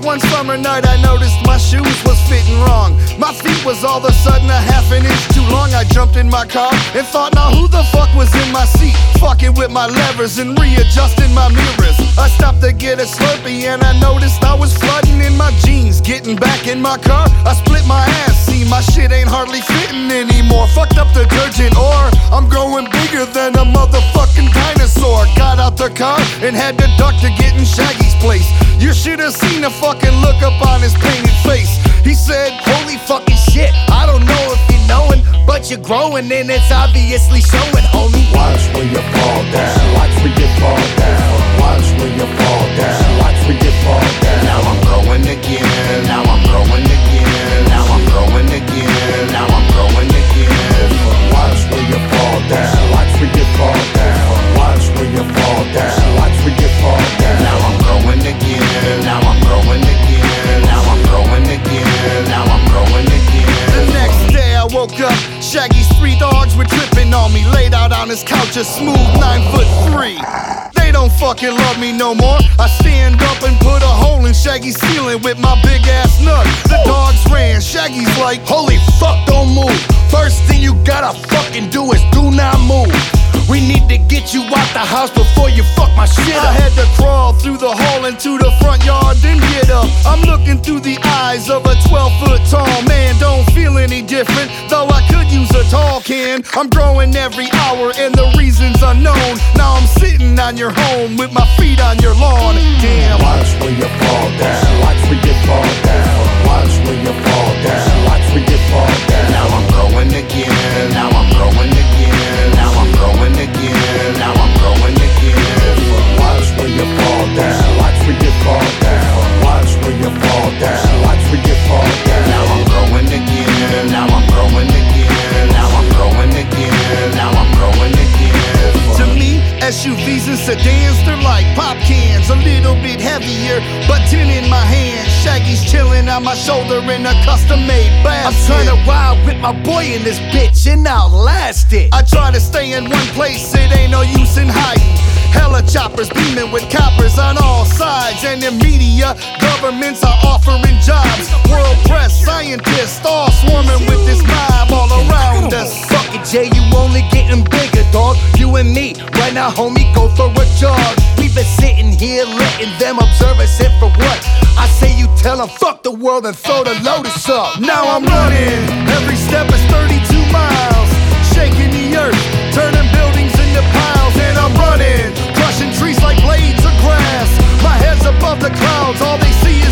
one summer night I noticed my shoes was fitting wrong. My feet was all of a sudden a half an inch too long. I jumped in my car and thought, now who the fuck was in my seat? Fucking with my levers and readjusting my mirrors. I stopped to get a Slurpee and I noticed I was flooding in my jeans. Getting back in my car, I split my ass. See, my shit ain't hardly fitting anymore. Fucked up detergent, or I'm growing bigger than a motherfucking dinosaur. Got out the car and had to duck to get in Shaggy's place. You should have seen the fucking look up on his painted face. He said, holy fucking shit, I don't know if you're knowing, but you're growing and it's obviously showing, homie. Watch when you fall down, watch when you fall down. Watch when you fall down, watch when you fall down. Now I'm growing again, now I'm growing again. Now I'm growing again, now I'm growing again. Watch when you fall down, watch when you fall down. Watch when you fall down, watch when you fall down. Now I'm growing again, now I'm growing again. Now I'm growing again, now I'm growing again. the next day I woke up, Shaggy's 3 dogs were tripping on me. Laid out on his couch, a smooth 9'3". They don't fucking love me no more. I stand up and put a hole in Shaggy's ceiling with my big ass nut. The dogs ran, Shaggy's like, Holy fuck, don't move. First thing you gotta fucking do is do not move. We need to get you out the house before you fuck my shit I up. had to crawl through the hall into the front yard, then get up. I'm looking through the eyes of a 12-foot tall man. Don't feel any different, though I could use a tall can. I'm growing every hour and the reason's unknown. Now I'm sitting on your home with my feet on your lawn. Damn. Watch when you fall down, watch when you fall down. Watch when you fall down, watch when you fall down. Now I'm growing again, now I'm growing again. Now I'm growing again, now I'm growing again. Watch when you fall down, watch when you fall down. Watch when you fall down, watch when you fall down. Now I'm growing again, now I'm growing again. Now I'm growing again, now I'm growing again. To me, SUVs and sedans, they're like pop cans. A little bit heavier, but 10 in my hand. Shaggy's chilling on my shoulder in a custom-made basket. I'm trying to ride with my boy in this bitch and outlast it. I try to stay in one place, it ain't no use in hiding. Hella choppers beaming with coppers on all sides. And the media, governments are offering jobs. World press, scientists, all swarming with this mob all around us. Fuck it, Jay, you only getting bigger, dog. You and me, right now, homie, go for a jog. We been sitting here letting them observe us, and for what? I say you tell them, fuck the world and throw the Lotus up. Now I'm running, every step is 32 miles. Shaking the earth, turning buildings into piles. And I'm running, crushing trees like blades of grass. My head's above the clouds, all they see is